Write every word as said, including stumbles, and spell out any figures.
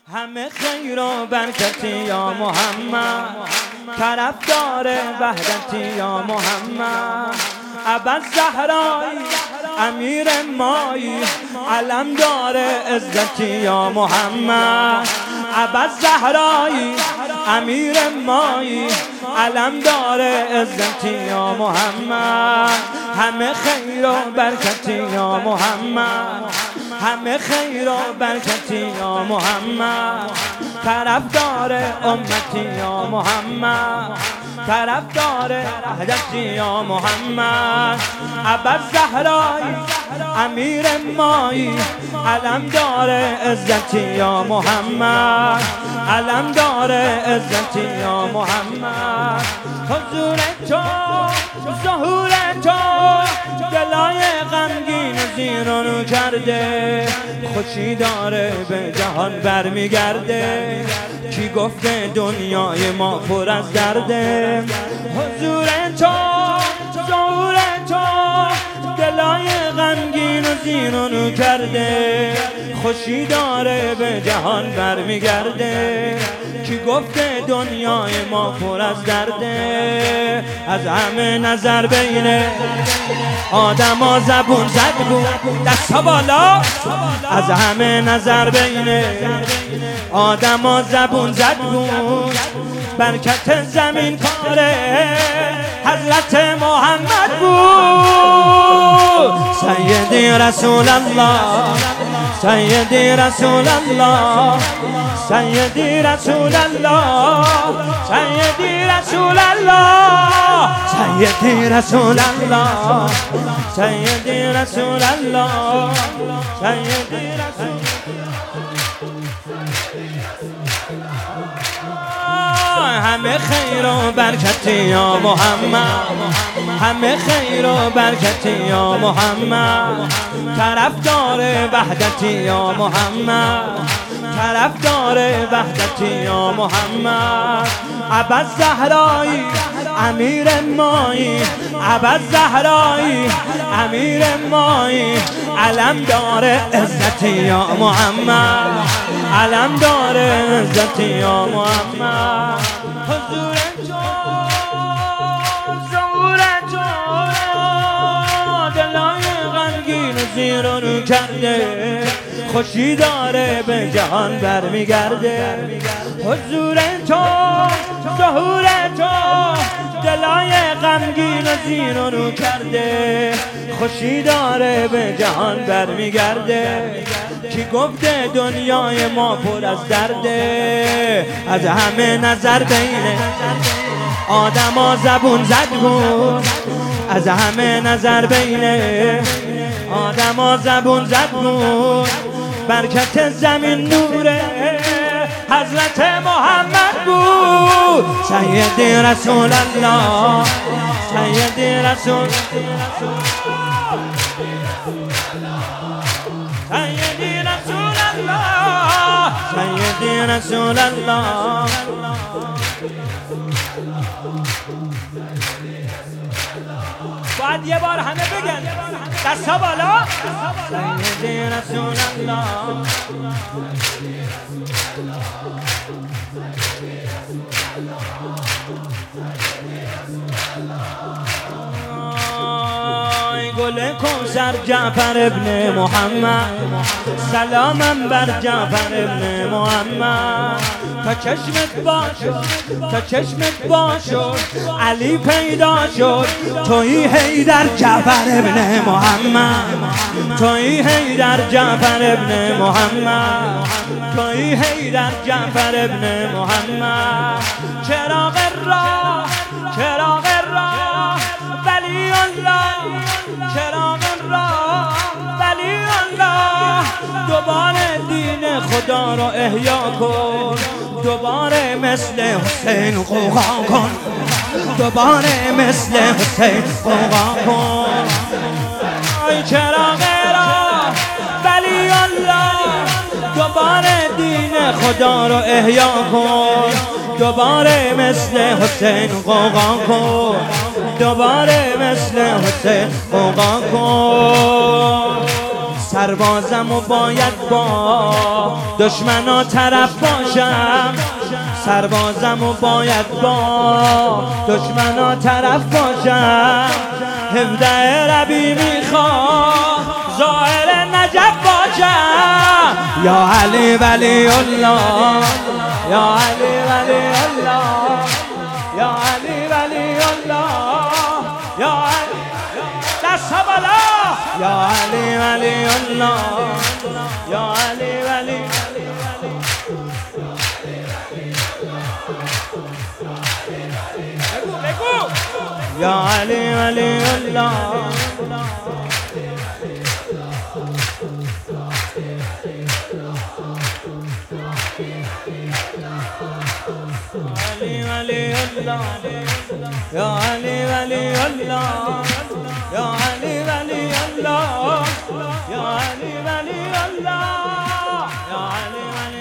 همه خیر و برکتی یا محمد، طرفدار وحدتی یا محمد. ابا زهرایی امیر مایی، علمدار عزتی یا محمد. ابا زهرایی امیر مایی، علمدار عزتی یا محمد. همه خیر و برکتی یا محمد، همه خیر و برکتی یا محمد. طرفدار امتی یا محمد، طرفدار وحدتی یا محمد. ابا زهرایی امیر مایی، علمدار عزتی یا محمد، علمدار عزتی یا محمد. حضور تو ظهور تو دلای غمگین زیر و رو کرده، خوشی داره به جهان برمیگرده. کی گفته دنیای ما پر از درده؟ حضور تو ظهور تو دلای غمگین و زیر و رو کرده، خوشی داره به جهان برمیگرده. کی گفته دنیای ما پر از درده؟ از همه نظر بین آدم ها زبون زد بود، دستا بالا. از همه نظر بین آدم ها زبون زد بود، برکت زمین کاره حضرت محمد بود. سیدی رسول الله، سیدی رسول الله، سیدی رسول الله، سیدی رسول الله، سیدی رسول الله، سیدی رسول الله، سیدی رسول همه خیر و برکتی یا محمد، همه خیر و برکتی یا محمد. طرفدار وحدتی یا محمد، طرفدار وحدتی یا محمد. ابا زهرایی امیر مایی، ابا زهرایی امیر مایی، علمدار عزتی یا محمد، علمدار عزتی یا محمد. حضور تو ظهور تو دلای غمگین و زیر و رو کرده، خوشی داره به جهان برمیگرده. حضور تو ظهور تو دلای غمگین و زیر و رو کرده، خوشی داره به جهان برمیگرده. کی گفته دنیای ما پر از درده؟ از همه نظر بین آدم ها زبون زد بود، از همه نظر بین آدم ها زبون زد بود، برکت زمین نوره حضرت محمد بود. سیدی رسول الله، سیدی رسول سیدی رسول الله، سیدی رسول الله. باید یه بار همه بگن دستا بالا. سیدی رسول الله، گل کوثر جعفر ابن محمد، سلامم بر جعفر ابن محمد. تا چشمت باشد، تا چشمت باشد علی پیدا شد، تویی حیدر جعفر ابن محمد، تویی حیدر جعفر ابن محمد، تویی حیدر جعفر ابن محمد. چراغ راه، چراغ راه ولی الله، چراغ راه ولی الله. دوباره دین خدا رو احیا کن، دوباره مثل حسین غوغا کن، دوباره مثل حسین غوغا کن. ای چراغ راه ولی الله، دوباره دین خدا رو احیا کن، دوباره مثل حسین غوغا کن، دوباره مثل حسین غوغا کن. سربازم و باید با دشمنا طرف باشم، سربازم و باید با دشمنا طرف باشم. هفده ربی میخوام ظاهر نجف باشم. یا علی ولی الله، یا علی ولی الله، یا علی ولی الله، یا علی دست بالا، یا علی ولی الله، یا علی ولی یا علی ولی الله. علی ولی الله، یا علی ولی الله، یا علی ولی الله، یا علی ولی الله، یا علی ولی